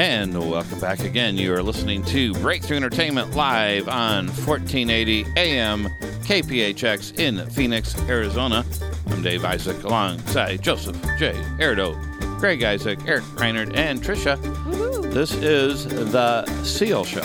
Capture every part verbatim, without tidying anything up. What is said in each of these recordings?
And welcome back again. You are listening to Breakthrough Entertainment live on fourteen eighty A M K P H X in Phoenix, Arizona. I'm Dave Isaac alongside Joseph J. Erdo, Greg Isaac, Eric Reinert, and Tricia. Woo-hoo. This is the Seal Show.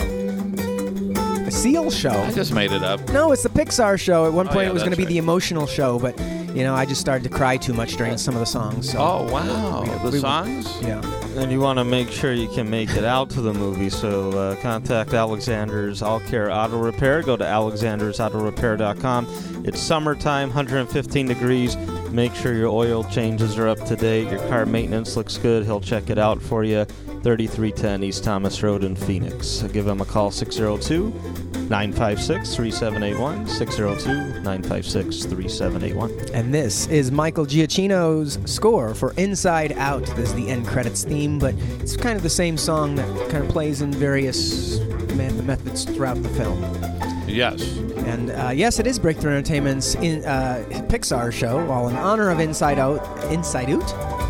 The Seal Show? I just made it up. No, it's the Pixar Show. At one Oh, point yeah, it was going to be right. the emotional show, but, you know, I just started to cry too much during some of the songs. So. Oh, wow. We, the we, songs? Yeah. And you want to make sure you can make it out to the movie, so uh, contact Alexander's All Care Auto Repair. Go to alexanders auto repair dot com. It's summertime, one hundred fifteen degrees. Make sure your oil changes are up to date. Your car maintenance looks good. He'll check it out for you. thirty-three ten East Thomas Road in Phoenix. Give him a call, six oh two, nine five six, three seven eight one, six oh two, nine five six, three seven eight one. And this is Michael Giacchino's score for Inside Out. This is the end credits theme, but it's kind of the same song that kind of plays in various me- methods throughout the film. Yes. And uh, yes, it is Breakthrough Entertainment's in, uh, Pixar show, all in honor of Inside Out. Inside Out.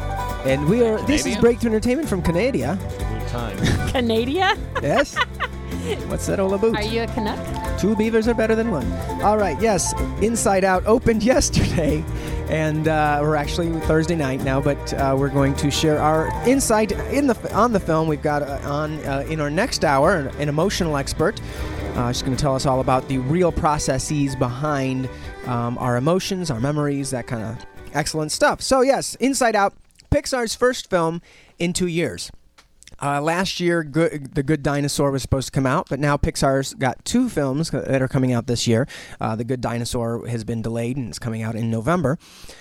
And we are. This is Canadian? Breakthrough Entertainment from Canada. Good time. Canada? Yes. What's that all about? Are you a Canuck? Two beavers are better than one. All right, yes, Inside Out opened yesterday, and uh, we're actually Thursday night now, but uh, we're going to share our insight in the on the film. We've got uh, on uh, in our next hour an, an emotional expert. Uh, she's going to tell us all about the real processes behind um, our emotions, our memories, that kind of excellent stuff. So yes, Inside Out, Pixar's first film in two years. Uh, last year, Good, The Good Dinosaur was supposed to come out, but now Pixar's got two films that are coming out this year. Uh, The Good Dinosaur has been delayed, and it's coming out in November.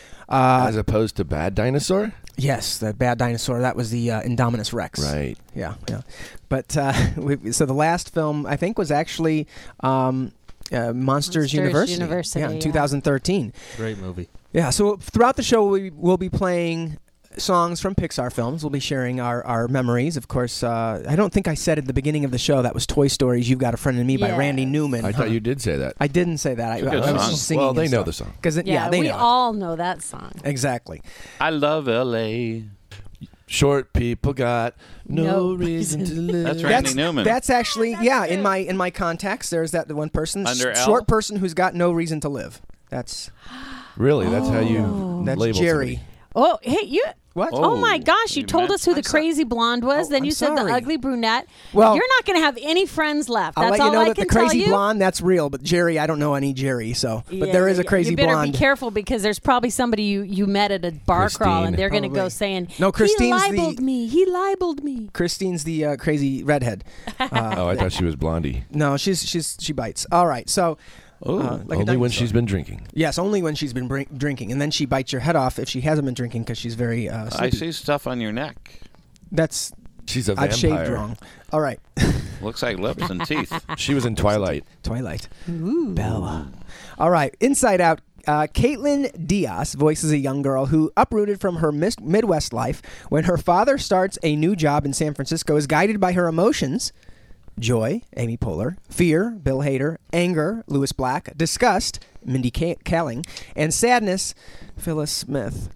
Uh, As opposed to Bad Dinosaur? yes, The Bad Dinosaur, that was the uh, Indominus Rex. Right. Yeah, yeah. But, uh, we, so the last film, I think, was actually um, uh, Monsters, Monsters University. University, Yeah, in yeah. two thousand thirteen. Great movie. Yeah, so throughout the show, we will be playing songs from Pixar films. We'll be sharing our, our memories. Of course, uh, I don't think I said at the beginning of the show that was Toy Stories You've Got a Friend in Me by Yes. Randy Newman. I thought you did say that. I didn't say that. I, It's a good I was song. just singing. Well, they and know stuff. the song. Cause it, yeah, Yeah, they we know it. all know that song. Exactly. I love L A. Short people got no, No reason to live. That's Randy That's, Newman. that's actually, That's yeah, true. in my in my contacts, there's that one person, Under s- L? short person who's got no reason to live. That's Really? That's how you Oh. that's label Jerry. somebody. Oh, hey, you. What? Oh. Oh, my gosh, you, you told meant- us who the I'm so- crazy blonde was. Oh, then I'm you said sorry. the ugly brunette. Well, You're not going to have any friends left. I'll That's let you all know I that can the crazy tell you. blonde, that's real, but Jerry, I don't know any Jerry, so. But Yeah, there is a yeah, crazy You better blonde. be careful because there's probably somebody you, you met at a bar crawl and Christine. they're going to go Probably. saying, No, Christine's he the- libeled me. He libeled me. Christine's the uh, crazy redhead. Uh, Oh, I thought she was Blondie. no, she's she's she bites. All right, so Oh, uh, like a only when dinosaur. she's been drinking. Yes, only when she's been brin- drinking, and then she bites your head off if she hasn't been drinking because she's very. Uh, I sleepy. see stuff on your neck. That's She's a I've vampire. shaved wrong. All right, Looks like lips and teeth. She was in Twilight. Twilight. Bella. All right, Inside Out. Uh, Caitlin Diaz voices a young girl who, uprooted from her mis- Midwest life when her father starts a new job in San Francisco, is guided by her emotions. Joy, Amy Poehler, fear, Bill Hader, anger, Louis Black, disgust, Mindy Ka- Kaling, and sadness, Phyllis Smith.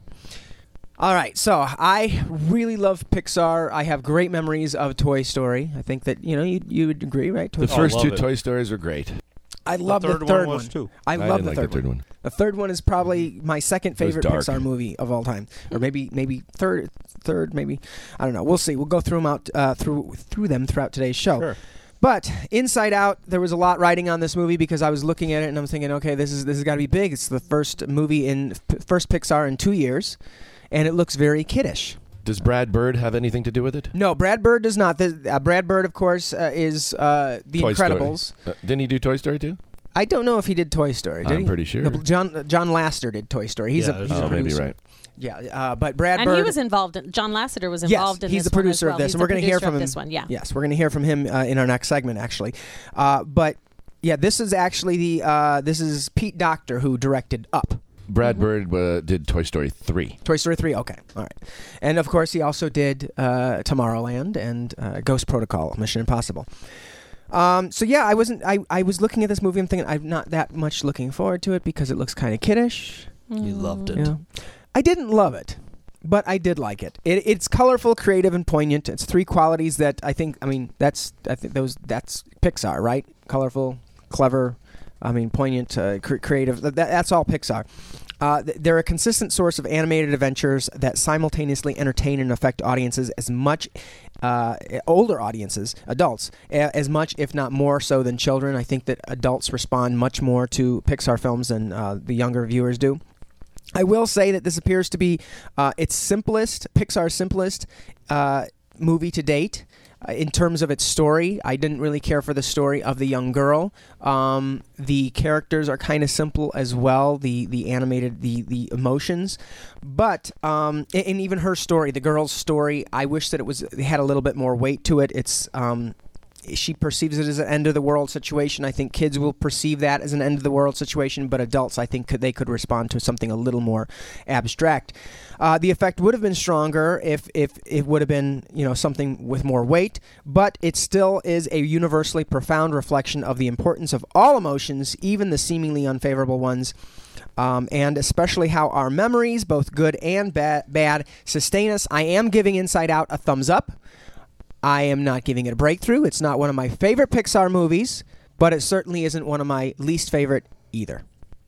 All right, so I really love Pixar. I have great memories of Toy Story. I think that, you know, you you would agree, right? Toy The Story. first love two it. Toy Stories are great. I love the third third one one. was too. I I love didn't the like third the third one. one. The third one is probably my second It was favorite dark. Pixar movie of all time, or maybe maybe third, third maybe. I don't know. We'll see. We'll go through them out uh, through through them throughout today's show. Sure. But Inside Out, there was a lot riding on this movie because I was looking at it and I'm thinking, okay, this is this has got to be big. It's the first movie in p- first Pixar in two years, and it looks very kiddish. Does Brad Bird have anything to do with it? No, Brad Bird does not. The, uh, Brad Bird, of course, uh, is uh, The Toy Story. Incredibles. Uh, didn't he do Toy Story too? I don't know if he did Toy Story. Did I'm he? pretty sure. No, John uh, John Lasseter did Toy Story. He's Yeah, a there's he's a Oh, maybe producer. right. Yeah, uh, but Brad And Bird. he was involved in, John Lasseter was yes, involved in he's this the producer one as well. of this, He's and the we're going to hear producer from of him. this one, yeah. Yes, we're going to hear from him uh, in our next segment, actually. Uh, but yeah, this is actually the uh, this is Pete Docter who directed Up. Brad Mm-hmm. Bird uh, did Toy Story three. Toy Story three, okay, all right. And of course, he also did uh, Tomorrowland and uh, Ghost Protocol, Mission Impossible. Um, so yeah, I wasn't. I, I was looking at this movie. I'm thinking I'm not that much looking forward to it because it looks kind of kiddish. You loved it. Yeah. I didn't love it. but I did like it. it. It's colorful, creative, and poignant. It's three qualities that I think. I mean, that's I think those that's Pixar, right? Colorful, clever. I mean, poignant, uh, cre- creative. That, that's all Pixar. Uh, they're a consistent source of animated adventures that simultaneously entertain and affect audiences as much, uh, older audiences, adults, as much, if not more so than children. I think that adults respond much more to Pixar films than uh, the younger viewers do. I will say that this appears to be uh, its simplest, Pixar's simplest uh, movie to date. Uh, in terms of its story, I didn't really care for the story of the young girl. Um, the characters are kind of simple as well. The the animated the the emotions, but um, and, and even her story, the girl's story, I wish that it was it had a little bit more weight to it. It's um, she perceives it as an end of the world situation. I think kids will perceive that as an end of the world situation, but adults, I think, could, they could respond to something a little more abstract. Uh, the effect would have been stronger if, if it would have been, you know, something with more weight, but it still is a universally profound reflection of the importance of all emotions, even the seemingly unfavorable ones. Um, and especially how our memories, both good and ba- bad, sustain us. I am giving Inside Out a thumbs up. I am not giving it a breakthrough. It's not one of my favorite Pixar movies, but it certainly isn't one of my least favorite either.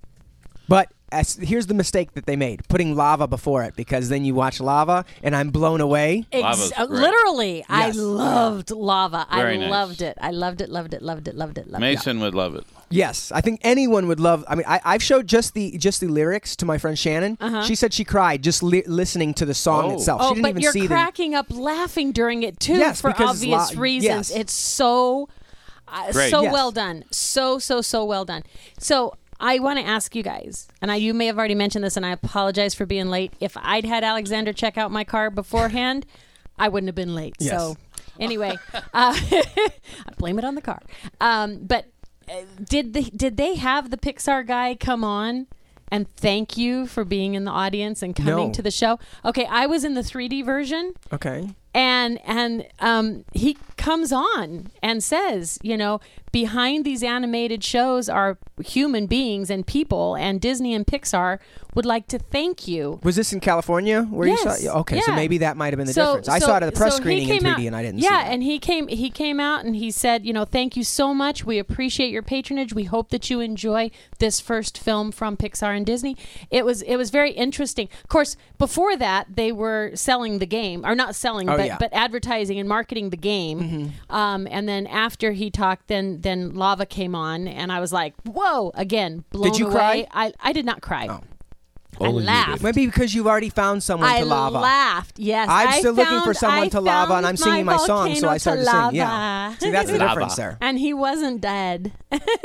But as, here's the mistake that they made, putting Lava before it, because then you watch Lava, and I'm blown away. Ex- literally, yes. I loved Lava. Very I nice. loved it. I loved it, loved it, loved it, loved it, loved Mason it. would love it. Yes, I think anyone would love. I mean, I, I've showed just the just the lyrics to my friend Shannon. Uh-huh. She said she cried just li- listening to the song Oh. itself. Oh, she didn't but even you're see cracking up laughing during it, too, Yes, for because it's obvious lo- reasons. yes. It's so, uh, Great. so Yes. well done. So, so, so well done. So I want to ask you guys, and I, you may have already mentioned this, and I apologize for being late. If I'd had Alexander check out my car beforehand, I wouldn't have been late. Yes. So anyway, uh, I blame it on the car. Um, but uh, did the, did they have the Pixar guy come on and thank you for being in the audience and coming No. to the show? Okay, I was in the three D version. them. Okay. And and um, he comes on and says, you know, behind these animated shows are human beings and people, and Disney and Pixar would like to thank you. Was this in California where Yes. you saw it? Okay, so Yeah. maybe that might have been the So- difference. I so- saw it at the press so he screening in came three out- D and I didn't see Yeah, that. and he came he came out and he said, you know, thank you so much. We appreciate your patronage. We hope that you enjoy this first film from Pixar and Disney. It was it was very interesting. Of course, before that they were selling the game, or not selling, Oh, but yeah. but advertising and marketing the game. Mm-hmm. Um, and then after he talked, then then Lava came on, and I was like, whoa! Again, blown Did you away. cry? I I did not cry. Oh. I Only you laughed. did. Maybe because you've already found someone I to Lava. laughed. Yes, I'm I still looking for found- someone I to Lava, and I'm found singing my song, so volcano I started to to sing. Yeah. lava. See, that's the Lava. difference there. And he wasn't dead.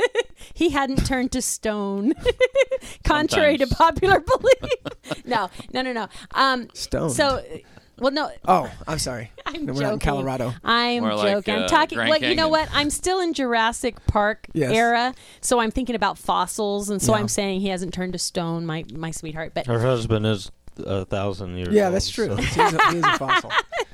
He hadn't turned to stone, contrary Sometimes. to popular belief. No, no, no, no. Um, Stoned. So, well, no. Oh, I'm sorry. I'm We're joking. not in Colorado. I'm More like, joking. I'm uh, talking. Grand Well, you know Canyon. what? I'm still in Jurassic Park Yes. era, so I'm thinking about fossils, and so Yeah. I'm saying he hasn't turned to stone, my my sweetheart. But Her husband is a thousand years Yeah, old. that's true. so- He's a, he's a fossil.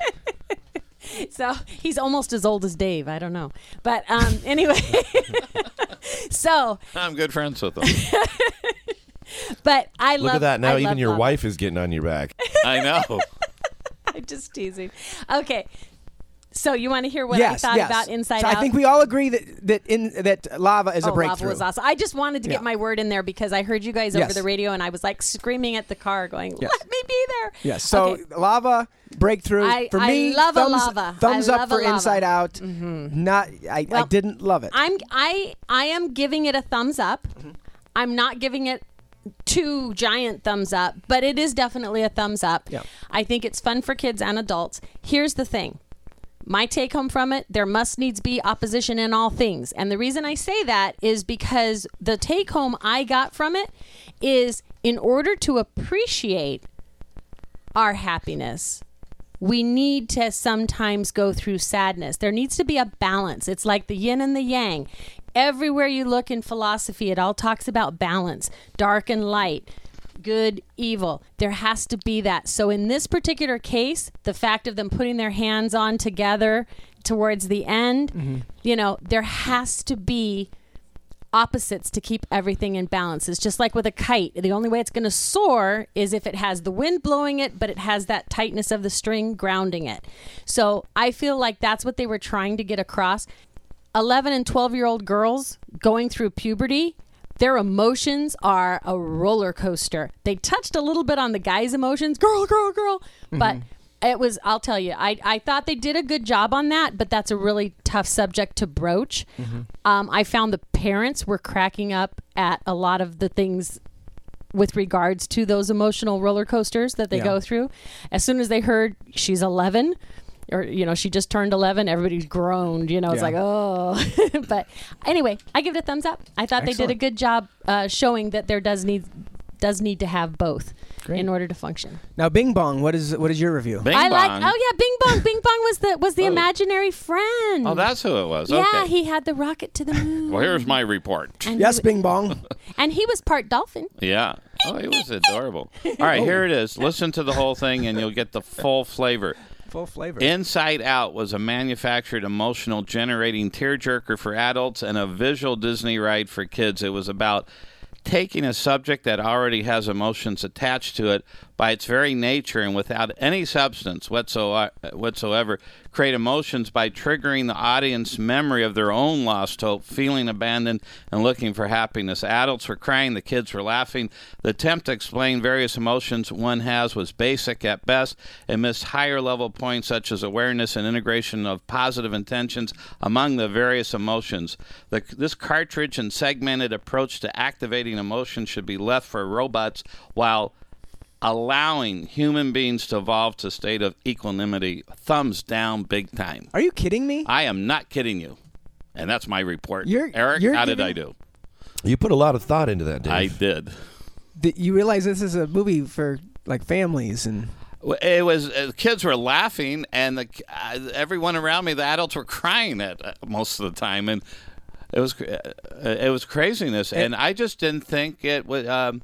so he's almost as old as Dave. I don't know, but um, anyway. So, I'm good friends with them. but I Look love. at that. Now I even love your Lava. wife is getting on your back. I know. I'm just teasing. Okay. So you want to hear what yes, I thought yes. about Inside so Out? I think we all agree that that in that Lava is oh, a breakthrough. Lava was awesome. I just wanted to Yeah. get my word in there because I heard you guys over Yes. the radio, and I was like screaming at the car, going, Yes. "Let me be there!" Yes. So Okay. Lava breakthrough I- for I me. love a thumbs, Lava. Thumbs I up love for a Lava. Inside Out. Not. I, I Well, didn't love it. I'm I I am giving it a thumbs up. Mm-hmm. I'm not giving it two giant thumbs up, but it is definitely a thumbs up. Yeah. I think it's fun for kids and adults. Here's the thing. My take home from it, there must needs be opposition in all things. And the reason I say that is because the take home I got from it is, in order to appreciate our happiness, we need to sometimes go through sadness. There needs to be a balance. It's like the yin and the yang. Everywhere you look in philosophy, it all talks about balance, dark and light, good, evil. There has to be that. So in this particular case, the fact of them putting their hands on together towards the end, you know, there has to be opposites to keep everything in balance. It's just like with a kite. The only way it's going to soar is if it has the wind blowing it, but it has that tightness of the string grounding it. So I feel like that's what they were trying to get across. eleven and twelve year old girls going through puberty, their emotions are a roller coaster. They touched a little bit on the guys' emotions, girl, girl, girl, mm-hmm. but it was, I'll tell you, I, I thought they did a good job on that, but that's a really tough subject to broach. Mm-hmm. Um, I found the parents were cracking up at a lot of the things with regards to those emotional roller coasters that they yeah. go through. As soon as they heard she's eleven, or, you know, she just turned eleven, everybody groaned, you know, it's yeah. like, oh. But anyway, I give it a thumbs up. I thought Excellent. They did a good job uh, showing that there does need does need to have both Great. In order to function. Now, Bing Bong, what is what is your review? Bing I Bong. like. Oh yeah, Bing Bong. Bing Bong was the was the oh. imaginary friend. Oh, that's who it was. Yeah, okay. he had the rocket to the moon. Well, here's my report. And yes, Bing Bong. And he was part dolphin. Yeah. Oh, he was adorable. All right, oh. here it is. Listen to the whole thing, and you'll get the full flavor. Full flavor. Inside Out was a manufactured emotional generating tearjerker for adults and a visual Disney ride for kids. It was about taking a subject that already has emotions attached to it by its very nature and without any substance whatsoever, create emotions by triggering the audience memory of their own lost hope, feeling abandoned, and looking for happiness. Adults were crying, the kids were laughing. The attempt to explain various emotions one has was basic at best and missed higher level points such as awareness and integration of positive intentions among the various emotions. The, this cartridge and segmented approach to activating emotions should be left for robots while allowing human beings to evolve to a state of equanimity. Thumbs down big time. Are you kidding me? I am not kidding you. And that's my report. You're, Eric, you're how giving... did I do? You put a lot of thought into that, Dave. I did. Did you realize this is a movie for like families and... It was uh, kids were laughing, and the uh, everyone around me, the adults, were crying at uh, most of the time, and it was uh, it was craziness. And, and I just didn't think it would. Um,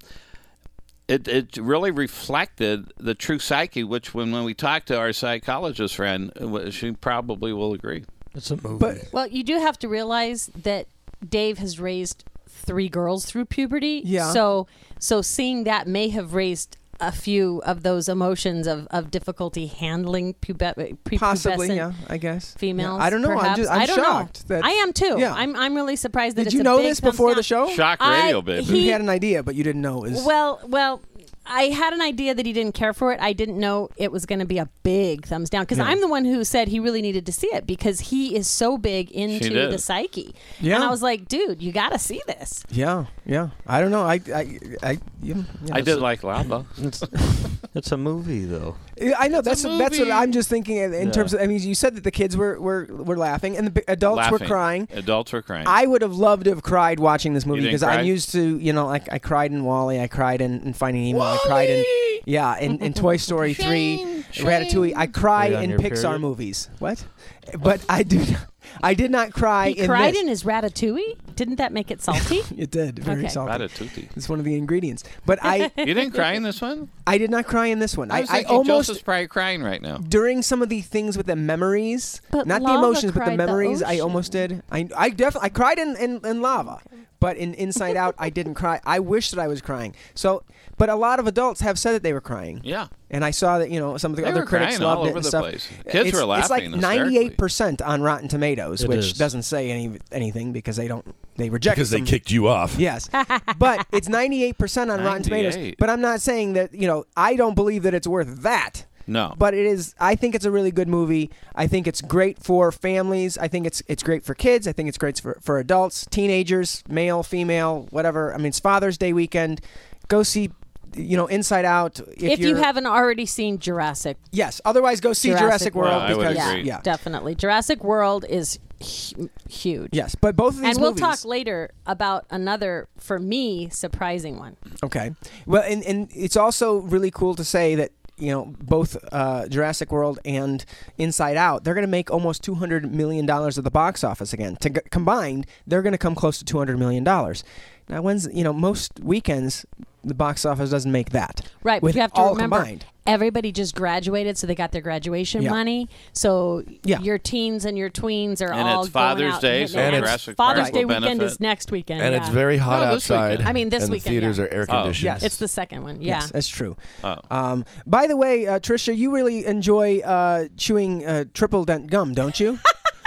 It it really reflected the true psyche, which when, when we talked to our psychologist friend, she probably will agree. It's a movie. But, well, you do have to realize that Dave has raised three girls through puberty. Yeah. So so seeing that may have raised a few of those emotions of, of difficulty handling pube- prepubescent possibly, yeah, I guess. females. Yeah. I don't know. Perhaps. I'm, just, I'm I don't shocked. know. That, I am too. Yeah. I'm I'm really surprised that Did it's you a know big this thumbs before down. the show? Shock radio, I, baby. he- You had an idea, but you didn't know it was... Well, well, I had an idea that he didn't care for it. I didn't know it was going to be a big thumbs down because Yeah. I'm the one who said he really needed to see it because he is so big into did. the psyche. Yeah. And I was like, dude, you got to see this. Yeah, yeah. I don't know. I, I, I, you, yeah, I did like Lava. It's, it's a movie, though. I know that's a that's what movie. I'm just thinking in, in Yeah. terms of. I mean, you said that the kids were were, were laughing and the b- adults Laughing. were crying. Adults were crying. I would have loved to have cried watching this movie didn't because cry? I'm used to, you know, like I cried in WALL-E, I cried in, in Finding Nemo, I cried in, yeah, in, in Toy Story three, Ratatouille. I cry Were you on in your Pixar period? movies. What? But I do, I did not cry He in cried this. in his Ratatouille? Didn't that make it salty? It did, very Okay. salty. Ratatouille. It's one of the ingredients. But I, You didn't cry in this one? I did not cry in this one. I I, was I thinking almost. Joseph's probably crying right now. During some of the things with the memories, But not the Lava emotions, but the cried the memories, I ocean. almost did. I, I definitely, I cried in, in, in Lava, but in Inside Out, I didn't cry. I wish that I was crying. So, but a lot of adults have said that they were crying. Yeah. And I saw that, you know, some of the They other were critics crying all loved it over and the stuff. place. Kids it's, were It's like laughing ninety-eight percent on Rotten Tomatoes, It which is. doesn't say any anything because they don't, they reject Because they some- kicked you off. Yes, but it's ninety-eight percent on Rotten Tomatoes. ninety-eight. But I'm not saying that, you know, I don't believe that it's worth that. No. But it is. I think it's a really good movie. I think it's great for families. I think it's it's great for kids. I think it's great for, for adults, teenagers, male, female, whatever. I mean, it's Father's Day weekend. Go see, you know, Inside Out. If, if you you're- haven't already seen Jurassic. yes. Otherwise, go see Jurassic Jurassic World World. I would because yeah, agree. yeah, definitely. Jurassic World is hu- huge. yes. But both of these And we'll movies, talk later about another, for me, surprising one. Okay. Well, and and it's also really cool to say that, you know, both uh, Jurassic World and Inside Out, they're going to make almost two hundred million dollars at the box office again. To g- combined, they're going to come close to two hundred million dollars. Now, when's, you know, most weekends, the box office doesn't make that. Right, but with you have to all remember, combined. everybody just graduated, so they got their graduation Yeah. money. So Yeah. your teens and your tweens are And all it's Father's going out Day, and so hitting it. Jurassic Father's Park Day will weekend benefit. is next weekend. And yeah. it's very hot No, this outside. weekend. I mean, this and weekend, the theaters yeah. are air Oh. conditioned. Yes. It's the second one. Yeah. Yes, that's true. Oh. Um, by the way, uh, Trisha, you really enjoy uh, chewing uh, triple dent gum, don't you?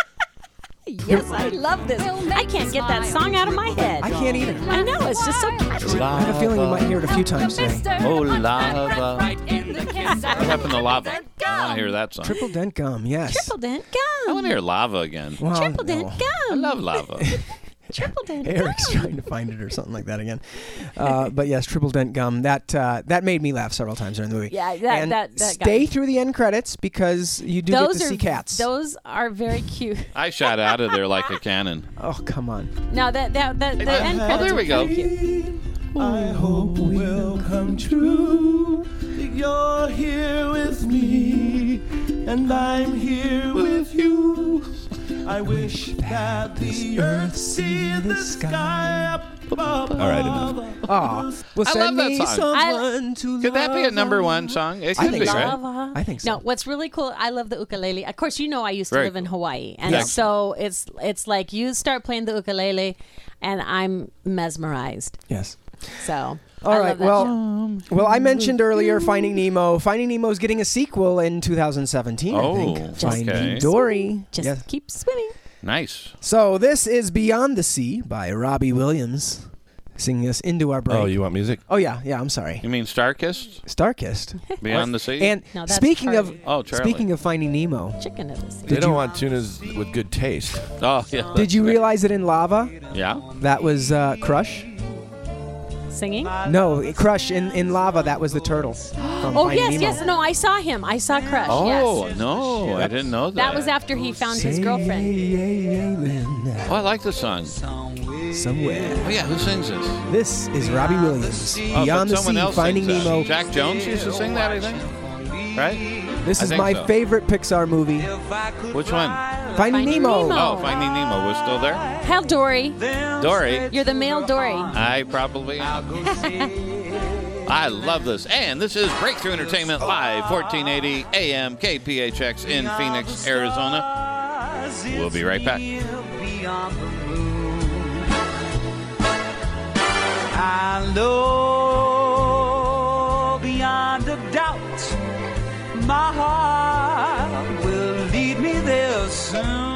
Yes, I love this. I can't get that song out of my head. I can't either. I know, it's just so catchy. I have a feeling you might hear it a few times today. Oh, lava. What happened to lava? I want to hear that song. Triple dent gum, yes. Triple dent I gum. want to hear lava again. Well, Triple dent no. I gum. love lava. Triple dent Eric's gum. trying to find it or something like that again. Uh, but yes, triple dent gum. That uh, that made me laugh several times during the movie. Yeah, that- and that- that got stay me. through the end credits because you do Those get to are see cats. Those are very cute. I shot out of there like a cannon. Oh, come on. Now that that that the end Oh, credits there are we go. kinda cute. I hope will come true. You're here with me, and I'm here with you. I wish that the earth see the sky up above. All right, enough. Oh, well, I send love that me song. someone to Could that be a love number on. one song? It I could think be, so. right? Lava. I think so. No, what's really cool, I love the ukulele. Of course, you know I used to Very live in cool. Hawaii. And Yeah. so it's it's like you start playing the ukulele and I'm mesmerized. Yes. So All I right. love that Well, show. well, I mentioned earlier Finding Nemo. Finding Nemo is getting a sequel in two thousand seventeen. Oh, I think. Just Finding okay. Dory. Just Yes. keep swimming. Nice. So this is Beyond the Sea by Robbie Williams, singing us into our break. Oh, you want music? Oh yeah, yeah. I'm sorry. You mean Starkist? Starkist. Beyond the Sea? And No, that's speaking of Charlie. Oh, Charlie. speaking of Finding Nemo, Chicken of the sea. They Did don't you- want tunas with good taste. Oh, yeah. did you realize that in Lava Yeah? that was uh, Crush? Singing? No, Crush in, in Lava that was the turtle. From Oh, Finding yes, Nemo. yes. No, I saw him. I saw Crush. Oh, yes. no. I didn't know that. That was after he found his girlfriend. Oh, I like the song. Somewhere. Oh, yeah. Who sings this? This is Robbie Williams. Oh, Beyond but the someone Sea, else Finding sings that. Nemo. Jack Jones used to sing that, I think. Right? This I is think my so. favorite Pixar movie. Which one? Finding, Finding Nemo. Nemo. Oh, Finding Nemo was still there? Hell, Dory. Dory. You're the male Dory. I probably am. I love this. And this is Breakthrough Entertainment Live, fourteen eighty A M K P H X in Phoenix, Arizona. We'll be right back. I know beyond a doubt my heart will lead me there soon.